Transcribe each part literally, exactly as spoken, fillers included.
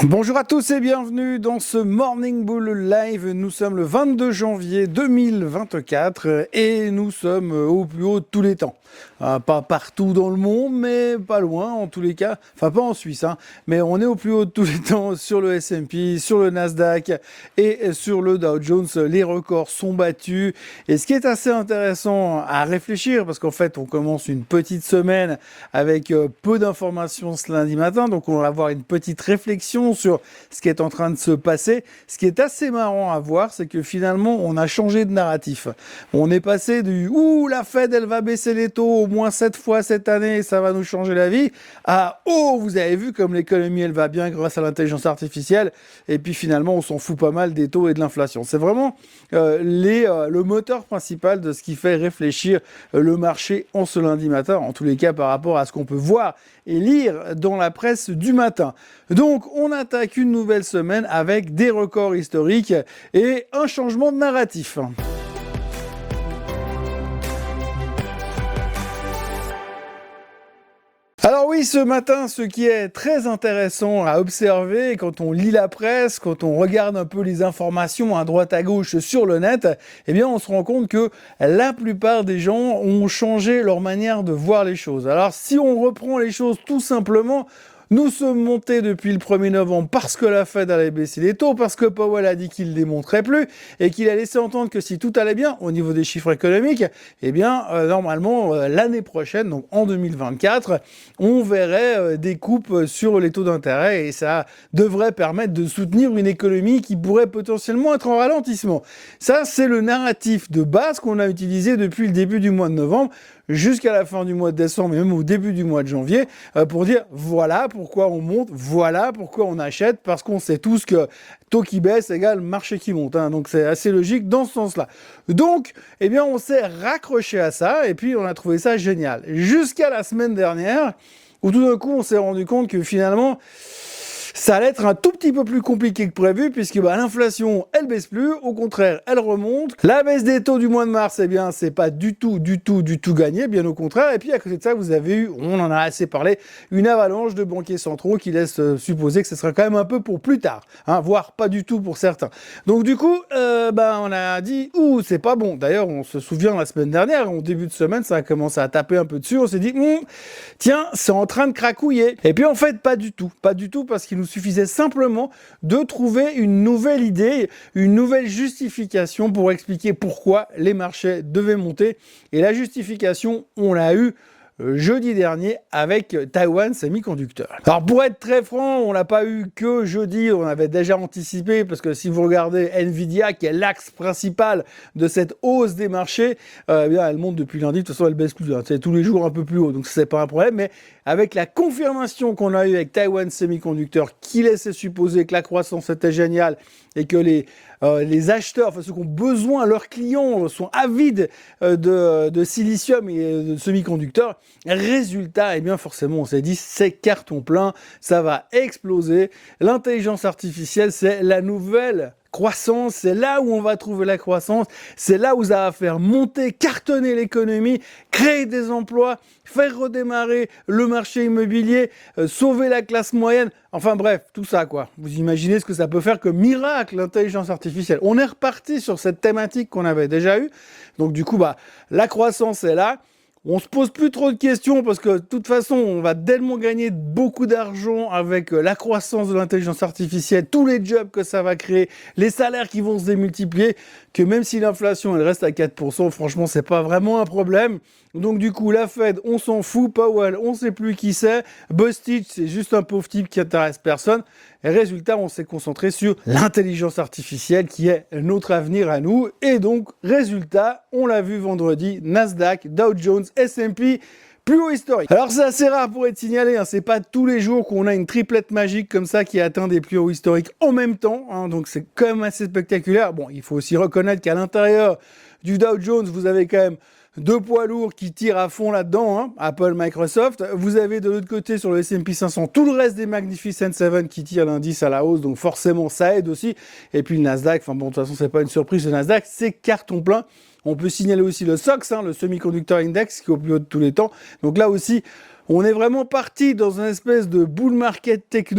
Bonjour à tous et bienvenue dans ce Morning Bull Live. Nous sommes le vingt-deux janvier deux mille vingt-quatre et nous sommes au plus haut de tous les temps. Euh, pas partout dans le monde, mais pas loin en tous les cas. Enfin, pas en Suisse, hein, mais on est au plus haut de tous les temps sur le S and P, sur le Nasdaq et sur le Dow Jones. Les records sont battus. Et ce qui est assez intéressant à réfléchir, parce qu'en fait, on commence une petite semaine avec peu d'informations ce lundi matin, donc on va avoir une petite réflexion sur ce qui est en train de se passer. Ce qui est assez marrant à voir, c'est que finalement, on a changé de narratif. On est passé du « Ouh, la Fed, elle va baisser les taux au moins sept fois cette année, ça va nous changer la vie » à « Oh, vous avez vu comme l'économie, elle va bien grâce à l'intelligence artificielle » et puis finalement, on s'en fout pas mal des taux et de l'inflation. C'est vraiment euh, les, euh, le moteur principal de ce qui fait réfléchir euh, le marché en ce lundi matin, en tous les cas par rapport à ce qu'on peut voir et lire dans la presse du matin. Donc, on attaque une nouvelle semaine avec des records historiques et un changement de narratif. Alors oui, ce matin, ce qui est très intéressant à observer quand on lit la presse, quand on regarde un peu les informations à droite à gauche sur le net, eh bien on se rend compte que la plupart des gens ont changé leur manière de voir les choses. Alors si on reprend les choses tout simplement, nous sommes montés depuis le premier novembre parce que la Fed allait baisser les taux, parce que Powell a dit qu'il ne les montrait plus et qu'il a laissé entendre que si tout allait bien au niveau des chiffres économiques, eh bien euh, normalement euh, l'année prochaine, donc en deux mille vingt-quatre, on verrait euh, des coupes sur les taux d'intérêt et ça devrait permettre de soutenir une économie qui pourrait potentiellement être en ralentissement. Ça, c'est le narratif de base qu'on a utilisé depuis le début du mois de novembre jusqu'à la fin du mois de décembre et même au début du mois de janvier euh, pour dire voilà pourquoi on monte, voilà pourquoi on achète, parce qu'on sait tous que taux qui baisse égale marché qui monte, hein, donc c'est assez logique dans ce sens-là. Donc, eh bien, on s'est raccroché à ça et puis on a trouvé ça génial. Jusqu'à la semaine dernière où tout d'un coup on s'est rendu compte que finalement ça allait être un tout petit peu plus compliqué que prévu puisque bah, l'inflation, elle baisse plus, au contraire, elle remonte. La baisse des taux du mois de mars, eh bien, c'est pas du tout, du tout, du tout gagné, bien au contraire. Et puis à côté de ça, vous avez eu, on en a assez parlé, une avalanche de banquiers centraux qui laisse euh, supposer que ce sera quand même un peu pour plus tard, hein, voire pas du tout pour certains. Donc du coup, euh, bah, on a dit, ouh, c'est pas bon. D'ailleurs, on se souvient la semaine dernière, au début de semaine, ça a commencé à taper un peu dessus. On s'est dit, hm, tiens, c'est en train de cracouiller. Et puis en fait, pas du tout, pas du tout, parce qu'il nous suffisait simplement de trouver une nouvelle idée, une nouvelle justification pour expliquer pourquoi les marchés devaient monter. Et la justification, on l'a eu jeudi dernier avec Taiwan Semiconductor. Alors pour être très franc, on l'a pas eu que jeudi, on avait déjà anticipé parce que si vous regardez Nvidia qui est l'axe principal de cette hausse des marchés, euh, eh bien elle monte depuis lundi, de toute façon elle baisse plus, hein, c'est tous les jours un peu plus haut, donc c'est pas un problème, mais avec la confirmation qu'on a eu avec Taiwan Semiconductor qui laissait supposer que la croissance était géniale et que les Euh, les acheteurs, enfin ceux qui ont besoin, leurs clients sont avides euh, de, de silicium et de semi-conducteurs. Résultat, eh bien forcément, on s'est dit, c'est carton plein, ça va exploser. L'intelligence artificielle, c'est la nouvelle croissance, c'est là où on va trouver la croissance, c'est là où ça va faire monter, cartonner l'économie, créer des emplois, faire redémarrer le marché immobilier, euh, sauver la classe moyenne, enfin bref, tout ça quoi. Vous imaginez ce que ça peut faire comme miracle, l'intelligence artificielle. On est reparti sur cette thématique qu'on avait déjà eue, donc du coup, bah, la croissance est là. On se pose plus trop de questions parce que de toute façon, on va tellement gagner beaucoup d'argent avec la croissance de l'intelligence artificielle, tous les jobs que ça va créer, les salaires qui vont se démultiplier, que même si l'inflation elle reste à quatre pour cent, franchement, c'est pas vraiment un problème. Donc du coup, la Fed, on s'en fout, Powell, on sait plus qui c'est, Bostich, c'est juste un pauvre type qui intéresse personne. Et résultat, on s'est concentré sur l'intelligence artificielle qui est notre avenir à nous. Et donc, résultat, on l'a vu vendredi, Nasdaq, Dow Jones, S and P, plus haut historique. Alors c'est assez rare pour être signalé, hein. C'est pas tous les jours qu'on a une triplette magique comme ça qui atteint des plus hauts historiques en même temps, hein. Donc c'est quand même assez spectaculaire. Bon, il faut aussi reconnaître qu'à l'intérieur du Dow Jones, vous avez quand même deux poids lourds qui tirent à fond là-dedans, hein, Apple, Microsoft. Vous avez de l'autre côté sur le S and P cinq cents tout le reste des Magnificent Seven qui tirent l'indice à la hausse, donc forcément ça aide aussi. Et puis le Nasdaq, enfin bon, de toute façon c'est pas une surprise, le Nasdaq c'est carton plein. On peut signaler aussi le S O X, hein, le Semiconductor Index qui est au plus haut de tous les temps. Donc là aussi, on est vraiment parti dans une espèce de bull market techno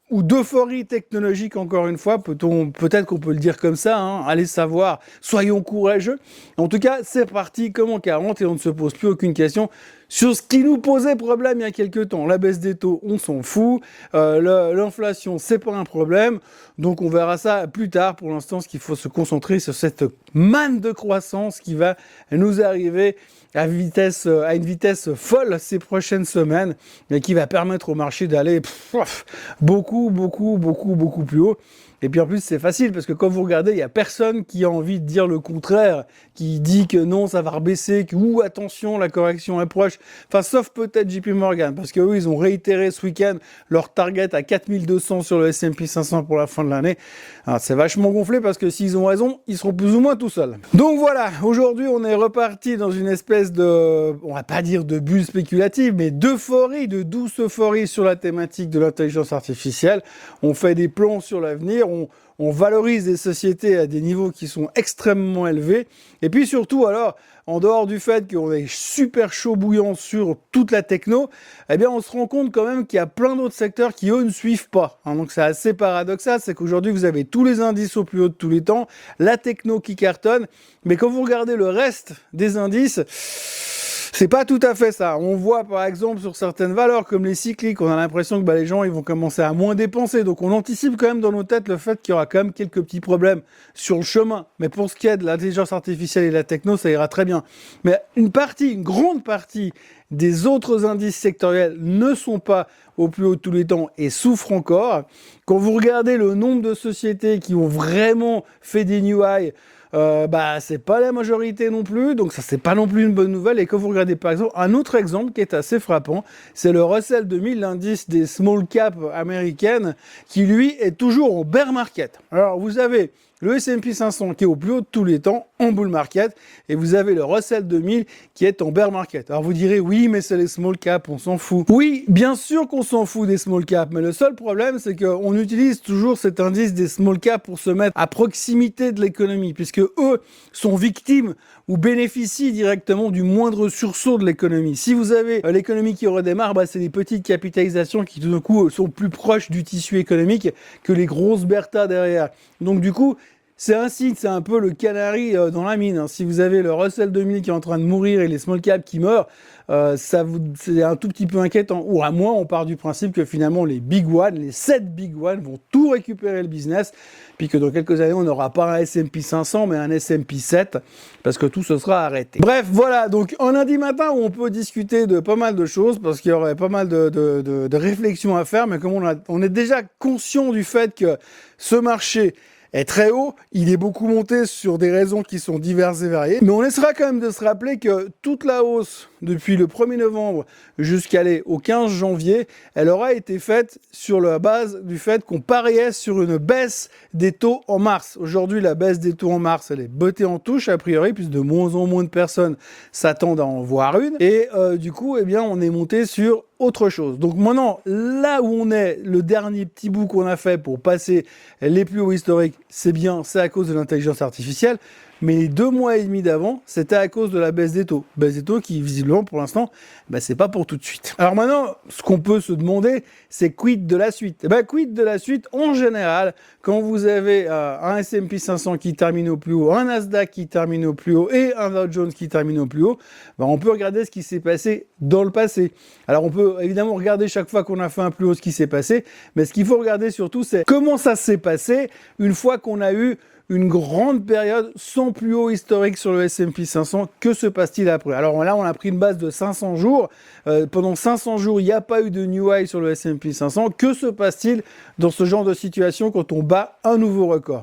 ou d'euphorie technologique, encore une fois, peut-on, peut-être qu'on peut le dire comme ça, hein, allez savoir, soyons courageux. En tout cas, c'est parti comme en quarante et on ne se pose plus aucune question sur ce qui nous posait problème il y a quelques temps. La baisse des taux, on s'en fout. Euh, l'inflation, c'est pas un problème. Donc on verra ça plus tard. Pour l'instant, ce qu'il faut se concentrer sur cette manne de croissance qui va nous arriver à, vitesse, à une vitesse folle ces prochaines semaines et qui va permettre au marché d'aller beaucoup, beaucoup, beaucoup, beaucoup plus haut. Et puis en plus, c'est facile parce que quand vous regardez, il n'y a personne qui a envie de dire le contraire, qui dit que non, ça va rebaisser, que ouh, attention, la correction est proche. Enfin, sauf peut-être J P Morgan, parce qu'eux, ils ont réitéré ce week-end leur target à quatre mille deux cents sur le S and P cinq cents pour la fin de l'année. Alors, c'est vachement gonflé parce que s'ils ont raison, ils seront plus ou moins tout seuls. Donc voilà, aujourd'hui, on est reparti dans une espèce de, on va pas dire de bulle spéculative, mais d'euphorie, de douce euphorie sur la thématique de l'intelligence artificielle. On fait des plans sur l'avenir. On, on valorise des sociétés à des niveaux qui sont extrêmement élevés. Et puis surtout, alors, en dehors du fait qu'on est super chaud bouillant sur toute la techno, eh bien, on se rend compte quand même qu'il y a plein d'autres secteurs qui, eux, ne suivent pas. Hein, donc, c'est assez paradoxal. C'est qu'aujourd'hui, vous avez tous les indices au plus haut de tous les temps, la techno qui cartonne. Mais quand vous regardez le reste des indices, c'est pas tout à fait ça. On voit par exemple sur certaines valeurs comme les cycliques, on a l'impression que bah, les gens ils vont commencer à moins dépenser. Donc on anticipe quand même dans nos têtes le fait qu'il y aura quand même quelques petits problèmes sur le chemin. Mais pour ce qui est de l'intelligence artificielle et de la techno, ça ira très bien. Mais une partie, une grande partie des autres indices sectoriels ne sont pas au plus haut de tous les temps et souffrent encore. Quand vous regardez le nombre de sociétés qui ont vraiment fait des new highs, Euh, bah c'est pas la majorité non plus, donc ça c'est pas non plus une bonne nouvelle. Et quand vous regardez par exemple un autre exemple qui est assez frappant, c'est le Russell deux mille, l'indice des small caps américaines, qui lui est toujours en bear market. Alors vous avez le S and P cinq cents qui est au plus haut de tous les temps en bull market, et vous avez le Russell deux mille qui est en bear market. Alors vous direz oui, mais c'est les small caps, on s'en fout. Oui, bien sûr qu'on s'en fout des small caps, mais le seul problème c'est qu'on utilise toujours cet indice des small caps pour se mettre à proximité de l'économie, puisque eux sont victimes ou bénéficient directement du moindre sursaut de l'économie. Si vous avez euh, l'économie qui redémarre, bah, c'est les petites capitalisations qui tout d'un coup sont plus proches du tissu économique que les grosses bertas derrière. Donc du coup, c'est un signe, c'est un peu le canari euh, dans la mine. Hein. Si vous avez le Russell deux mille qui est en train de mourir et les small caps qui meurent, euh, ça vous, c'est un tout petit peu inquiétant. Ou à moins, on part du principe que finalement les big one, les sept big one vont tout récupérer le business, puis que dans quelques années, on n'aura pas un S and P cinq cents, mais un S and P sept, parce que tout se sera arrêté. Bref, voilà, donc un lundi matin où on peut discuter de pas mal de choses, parce qu'il y aurait pas mal de, de, de, de réflexions à faire, mais comme on, a, on est déjà conscient du fait que ce marché est très haut, il est beaucoup monté sur des raisons qui sont diverses et variées, mais on essaiera quand même de se rappeler que toute la hausse depuis le premier novembre jusqu'à aller au quinze janvier, elle aura été faite sur la base du fait qu'on pariait sur une baisse des taux en mars. Aujourd'hui, la baisse des taux en mars, elle est bottée en touche a priori, puisque de moins en moins de personnes s'attendent à en voir une, et euh, du coup, eh bien, on est monté sur autre chose. Donc maintenant, là où on est, le dernier petit bout qu'on a fait pour passer les plus hauts historiques, c'est bien, c'est à cause de l'intelligence artificielle, mais les deux mois et demi d'avant, c'était à cause de la baisse des taux. Baisse des taux qui, visiblement, pour l'instant, bah, c'est pas pour tout de suite. Alors maintenant, ce qu'on peut se demander, c'est quid de la suite? Eh ben, quid de la suite, en général, quand vous avez euh, un S and P cinq cents qui termine au plus haut, un Nasdaq qui termine au plus haut et un Dow Jones qui termine au plus haut, bah, on peut regarder ce qui s'est passé dans le passé. Alors on peut évidemment regarder chaque fois qu'on a fait un plus haut ce qui s'est passé, mais ce qu'il faut regarder surtout, c'est comment ça s'est passé une fois qu'on a eu une grande période sans plus haut historique sur le S and P cinq cents. Que se passe-t-il après? Alors là, on a pris une base de cinq cents jours. Euh, pendant cinq cents jours, il n'y a pas eu de new high sur le S and P cinq cents. Que se passe-t-il dans ce genre de situation quand on bat un nouveau record?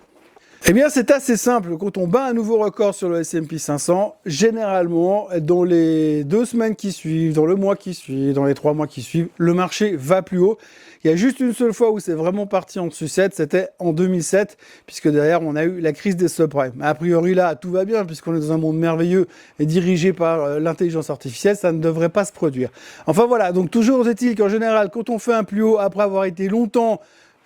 Eh bien, c'est assez simple. Quand on bat un nouveau record sur le S and P cinq cents, généralement, dans les deux semaines qui suivent, dans le mois qui suit, dans les trois mois qui suivent, le marché va plus haut. Il y a juste une seule fois où c'est vraiment parti en sucette, c'était en deux mille sept, puisque derrière, on a eu la crise des subprimes. A priori, là, tout va bien, puisqu'on est dans un monde merveilleux et dirigé par euh, l'intelligence artificielle, ça ne devrait pas se produire. Enfin voilà, donc toujours est-il qu'en général, quand on fait un plus haut, après avoir été longtemps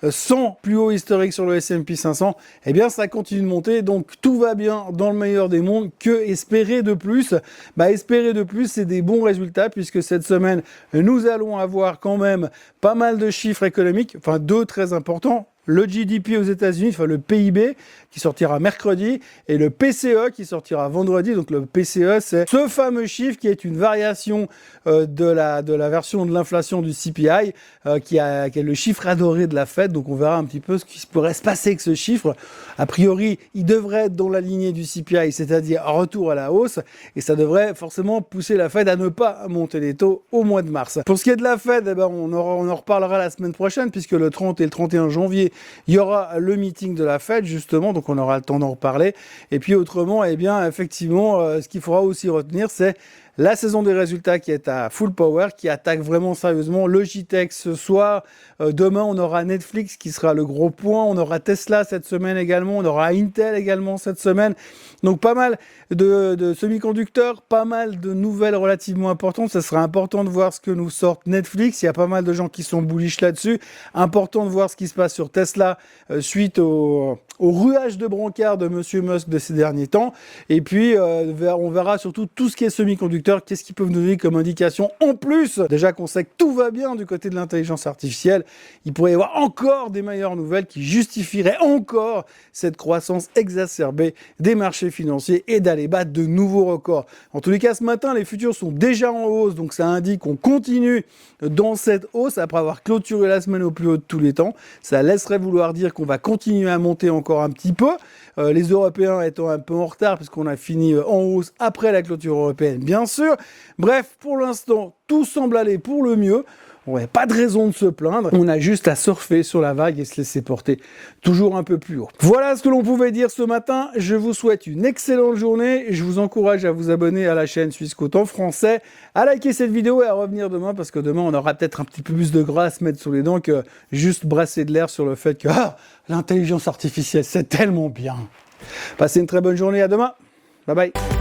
sans plus haut historique sur le S and P cinq cents, eh bien ça continue de monter, donc tout va bien dans le meilleur des mondes. Que espérer de plus? Bah espérer de plus, c'est des bons résultats, puisque cette semaine, nous allons avoir quand même pas mal de chiffres économiques, enfin deux très importants. Le G D P aux États-Unis, enfin le P I B qui sortira mercredi, et le P C E qui sortira vendredi. Donc le P C E, c'est ce fameux chiffre qui est une variation euh, de, la, de la version de l'inflation du C P I, euh, qui, a, qui est le chiffre adoré de la Fed. Donc on verra un petit peu ce qui pourrait se passer avec ce chiffre. A priori, il devrait être dans la lignée du C P I, c'est-à-dire retour à la hausse, et ça devrait forcément pousser la Fed à ne pas monter les taux au mois de mars. Pour ce qui est de la Fed, eh ben, on, aura, on en reparlera la semaine prochaine, puisque le trente et le trente et un janvier, il y aura le meeting de la Fed, justement, donc on aura le temps d'en reparler. Et puis autrement, eh bien, effectivement, euh, ce qu'il faudra aussi retenir, c'est la saison des résultats qui est à full power, qui attaque vraiment sérieusement. Logitech ce soir, euh, demain on aura Netflix qui sera le gros point, on aura Tesla cette semaine également, on aura Intel également cette semaine. Donc pas mal de, de semi-conducteurs, pas mal de nouvelles relativement importantes. Ça sera important de voir ce que nous sort Netflix, il y a pas mal de gens qui sont bullish là-dessus. Important de voir ce qui se passe sur Tesla euh, suite au, au ruage de brancard de Monsieur Musk de ces derniers temps. Et puis euh, on verra surtout tout ce qui est semi-conducteur. Qu'est-ce qu'ils peuvent nous donner comme indication en plus? Déjà qu'on sait que tout va bien du côté de l'intelligence artificielle, il pourrait y avoir encore des meilleures nouvelles qui justifieraient encore cette croissance exacerbée des marchés financiers et d'aller battre de nouveaux records. En tous les cas, ce matin, les futurs sont déjà en hausse, donc ça indique qu'on continue dans cette hausse après avoir clôturé la semaine au plus haut de tous les temps. Ça laisserait vouloir dire qu'on va continuer à monter encore un petit peu. Euh, les Européens étant un peu en retard puisqu'on a fini en hausse après la clôture européenne, bien sûr. Bref, pour l'instant, tout semble aller pour le mieux. On n'a pas de raison de se plaindre. On a juste à surfer sur la vague et se laisser porter toujours un peu plus haut. Voilà ce que l'on pouvait dire ce matin. Je vous souhaite une excellente journée. Je vous encourage à vous abonner à la chaîne Swissquote en français, à liker cette vidéo et à revenir demain parce que demain, on aura peut-être un petit peu plus de gras à se mettre sous les dents que juste brasser de l'air sur le fait que ah, l'intelligence artificielle, c'est tellement bien. Passez une très bonne journée. À demain. Bye bye.